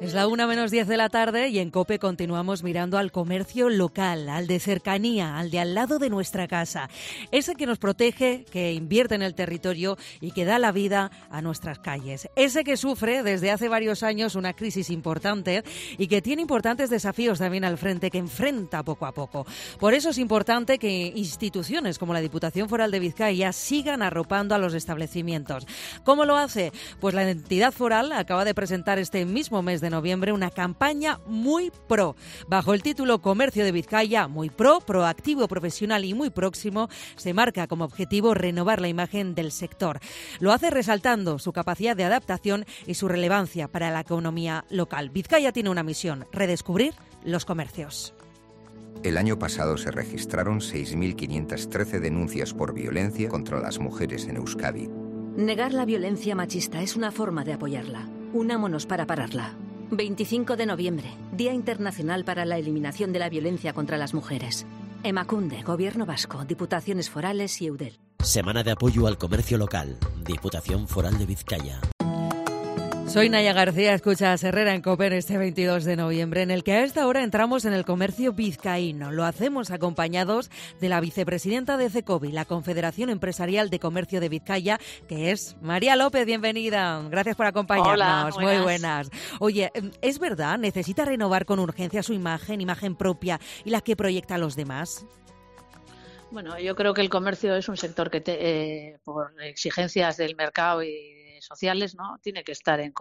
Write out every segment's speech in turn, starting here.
Es la 1:10 de la tarde y en COPE continuamos mirando al comercio local, al de cercanía, al de al lado de nuestra casa. Ese que nos protege, que invierte en el territorio y que da la vida a nuestras calles. Ese que sufre desde hace varios años una crisis importante y que tiene importantes desafíos también al frente, que enfrenta poco a poco. Por eso es importante que instituciones como la Diputación Foral de Vizcaya sigan arropando a los establecimientos. ¿Cómo lo hace? Pues la entidad foral acaba de presentar este mismo mes de noviembre una campaña muy pro. Bajo el título Comercio de Vizcaya, muy pro, proactivo, profesional y muy próximo, se marca como objetivo renovar la imagen del sector. Lo hace resaltando su capacidad de adaptación y su relevancia para la economía local. Vizcaya tiene una misión: redescubrir los comercios. El año pasado se registraron 6.513 denuncias por violencia contra las mujeres en Euskadi. Negar la violencia machista es una forma de apoyarla. Unámonos para pararla. 25 de noviembre, Día Internacional para la Eliminación de la Violencia contra las Mujeres. Emakunde, Gobierno Vasco, Diputaciones Forales y Eudel. Semana de apoyo al comercio local. Diputación Foral de Vizcaya. Soy Naya García, escuchas Herrera en COPE este 22 de noviembre, en el que a esta hora entramos en el comercio vizcaíno. Lo hacemos acompañados de la vicepresidenta de CECOVI, la Confederación Empresarial de Comercio de Vizcaya, que es María López. Bienvenida. Gracias por acompañarnos. Hola, muy buenas. Oye, ¿es verdad? ¿Necesita renovar con urgencia su imagen propia y la que proyecta a los demás? Bueno, yo creo que el comercio es un sector que por exigencias del mercado y sociales, ¿no?, tiene que estar en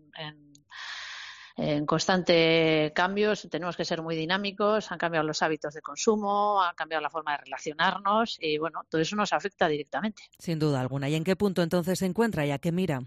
constante cambios. Tenemos que ser muy dinámicos. Han cambiado los hábitos de consumo, han cambiado la forma de relacionarnos y, bueno, todo eso nos afecta directamente. Sin duda alguna. ¿Y en qué punto entonces se encuentra y a qué mira?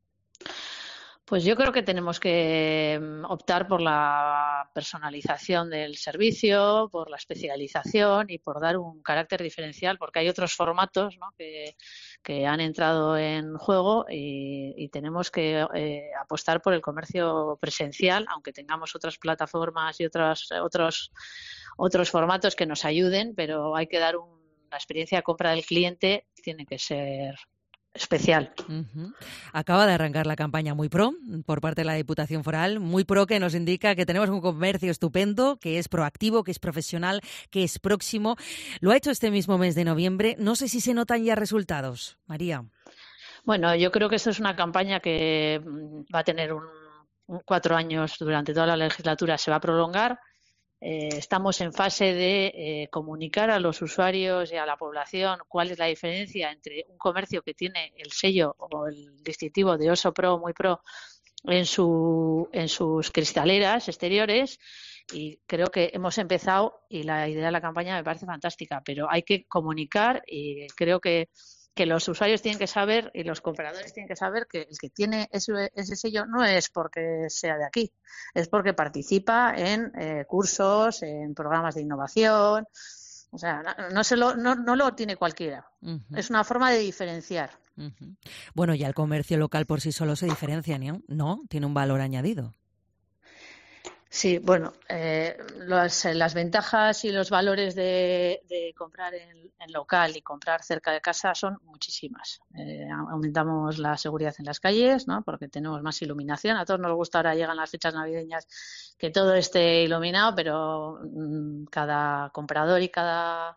Pues yo creo que tenemos que optar por la personalización del servicio, por la especialización y por dar un carácter diferencial, porque hay otros formatos, ¿no?, que han entrado en juego y tenemos que apostar por el comercio presencial, aunque tengamos otras plataformas y otros formatos que nos ayuden, pero hay que dar la experiencia de compra del cliente tiene que ser especial. Uh-huh. Acaba de arrancar la campaña Muy Pro por parte de la Diputación Foral. Muy Pro, que nos indica que tenemos un comercio estupendo, que es proactivo, que es profesional, que es próximo. Lo ha hecho este mismo mes de noviembre. No sé si se notan ya resultados, María. Bueno, yo creo que esto es una campaña que va a tener 4 años durante toda la legislatura, se va a prolongar. Estamos en fase de comunicar a los usuarios y a la población cuál es la diferencia entre un comercio que tiene el sello o el distintivo de Oso Pro, Muy Pro, en sus cristaleras exteriores, y creo que hemos empezado y la idea de la campaña me parece fantástica, pero hay que comunicar y creo que los usuarios tienen que saber y los compradores tienen que saber que el que tiene ese sello no es porque sea de aquí, es porque participa en cursos, en programas de innovación. O sea, no lo tiene cualquiera. Uh-huh. Es una forma de diferenciar. Uh-huh. Bueno, ya el comercio local por sí solo se diferencia, ¿no? Tiene un valor añadido. Sí, bueno, las ventajas y los valores de comprar en local y comprar cerca de casa son muchísimas. Aumentamos la seguridad en las calles, ¿no?, porque tenemos más iluminación. A todos nos gusta, ahora llegan las fechas navideñas, que todo esté iluminado, pero cada comprador y cada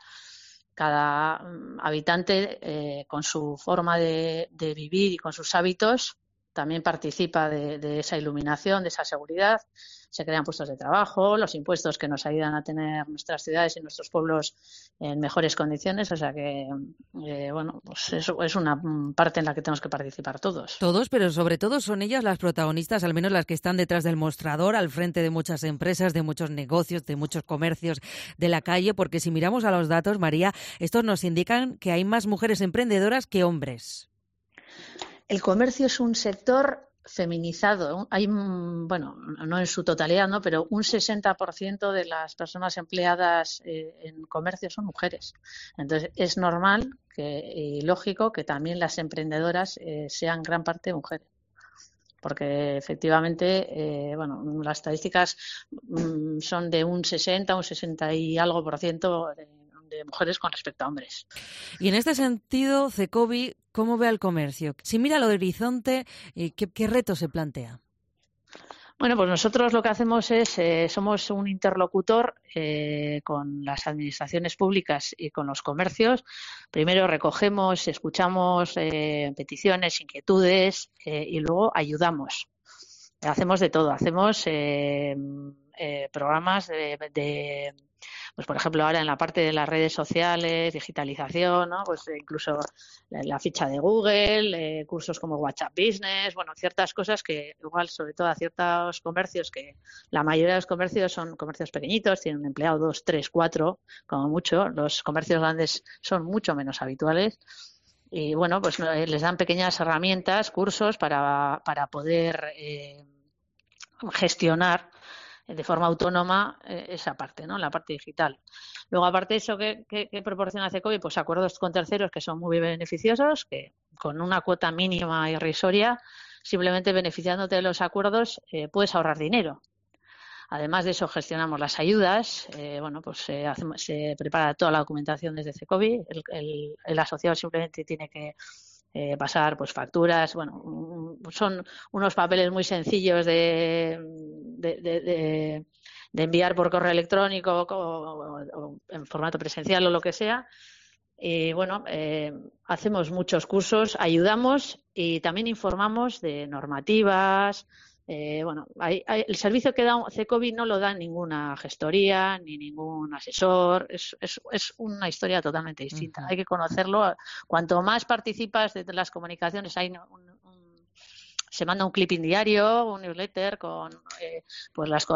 habitante con su forma de vivir y con sus hábitos también participa de esa iluminación, de esa seguridad. Se crean puestos de trabajo, los impuestos que nos ayudan a tener nuestras ciudades y nuestros pueblos en mejores condiciones. O sea que, bueno, pues eso es una parte en la que tenemos que participar todos. Todos, pero sobre todo son ellas las protagonistas, al menos las que están detrás del mostrador, al frente de muchas empresas, de muchos negocios, de muchos comercios de la calle, porque si miramos a los datos, María, estos nos indican que hay más mujeres emprendedoras que hombres. El comercio es un sector feminizado. Hay, bueno, no en su totalidad, ¿no?, pero un 60% de las personas empleadas en comercio son mujeres. Entonces, es normal y lógico que también las emprendedoras sean gran parte mujeres. Porque efectivamente, bueno, las estadísticas son de un 60 y algo por ciento de mujeres con respecto a hombres. Y en este sentido, CECOVI, ¿cómo ve al comercio? Si mira al horizonte, ¿qué reto se plantea? Bueno, pues nosotros lo que hacemos es, somos un interlocutor con las administraciones públicas y con los comercios. Primero recogemos, escuchamos peticiones, inquietudes y luego ayudamos. Hacemos de todo. Hacemos programas pues por ejemplo ahora en la parte de las redes sociales, digitalización, ¿no? Pues incluso la ficha de Google, cursos como WhatsApp Business, bueno, ciertas cosas que igual sobre todo a ciertos comercios, que la mayoría de los comercios son comercios pequeñitos, tienen un empleado, 2, 3, 4 como mucho. Los comercios grandes son mucho menos habituales. Y bueno, pues les dan pequeñas herramientas, cursos para poder gestionar de forma autónoma esa parte, ¿no? La parte digital. Luego, aparte de eso, ¿qué proporciona Cecovi? Pues acuerdos con terceros que son muy beneficiosos, que con una cuota mínima irrisoria, simplemente beneficiándote de los acuerdos, puedes ahorrar dinero. Además de eso, gestionamos las ayudas. Bueno, pues se prepara toda la documentación desde Cecovi. El asociado simplemente tiene que pasar pues facturas. Bueno, son unos papeles muy sencillos de enviar por correo electrónico o en formato presencial o lo que sea. Y bueno, hacemos muchos cursos, ayudamos y también informamos de normativas. Bueno, el servicio que da Cecovi no lo da ninguna gestoría ni ningún asesor. Es una historia totalmente distinta. Hay que conocerlo. Cuanto más participas de las comunicaciones, se manda un clipping diario, un newsletter con pues las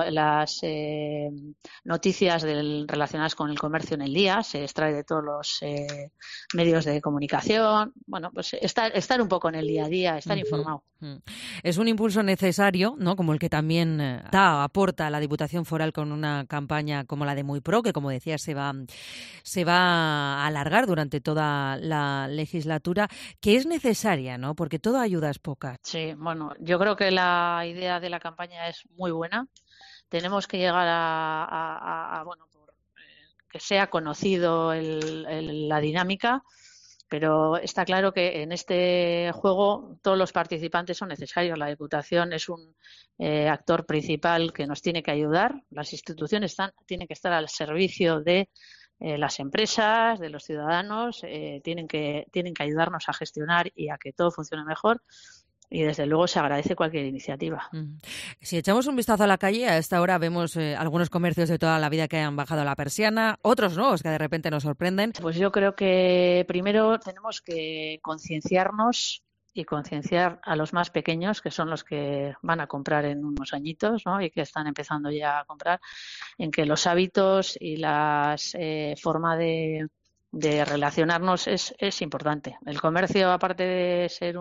noticias relacionadas con el comercio en el día. Se extrae de todos los medios de comunicación. Bueno, pues estar un poco en el día a día, estar informado. Es un impulso necesario, ¿no? Como el que también aporta la Diputación Foral con una campaña como la de Muy Pro, que como decías se va a alargar durante toda la legislatura, que es necesaria, ¿no? Porque toda ayuda es poca. Sí, bueno, yo creo que la idea de la campaña es muy buena. Tenemos que llegar bueno, que sea conocido la dinámica, pero está claro que en este juego todos los participantes son necesarios. La Diputación es un actor principal que nos tiene que ayudar. Las instituciones tienen que estar al servicio de las empresas, de los ciudadanos, tienen que ayudarnos a gestionar y a que todo funcione mejor. Y desde luego se agradece cualquier iniciativa. Si echamos un vistazo a la calle, a esta hora vemos algunos comercios de toda la vida que han bajado la persiana, otros nuevos que de repente nos sorprenden. Pues yo creo que primero tenemos que concienciarnos y concienciar a los más pequeños, que son los que van a comprar en unos añitos, ¿no? Y que están empezando ya a comprar, en que los hábitos y las forma de relacionarnos es importante. El comercio, aparte de ser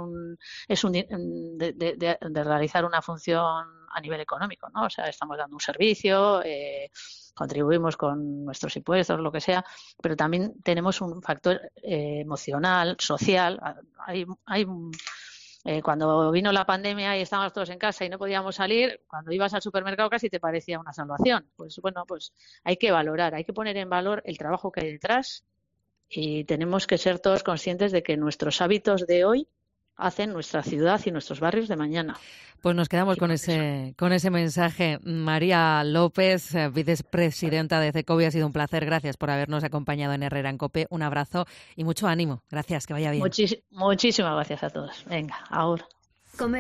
de realizar una función a nivel económico, ¿no? O sea, estamos dando un servicio, contribuimos con nuestros impuestos, lo que sea, pero también tenemos un factor emocional, social. Cuando vino la pandemia y estábamos todos en casa y no podíamos salir, cuando ibas al supermercado casi te parecía una salvación. Pues bueno, pues hay que valorar, hay que poner en valor el trabajo que hay detrás. Y tenemos que ser todos conscientes de que nuestros hábitos de hoy hacen nuestra ciudad y nuestros barrios de mañana. Pues nos quedamos con ese mensaje. María López, vicepresidenta de Cecovi, ha sido un placer. Gracias por habernos acompañado en Herrera en COPE. Un abrazo y mucho ánimo. Gracias, que vaya bien. Muchísimas gracias a todos. Venga, ahora.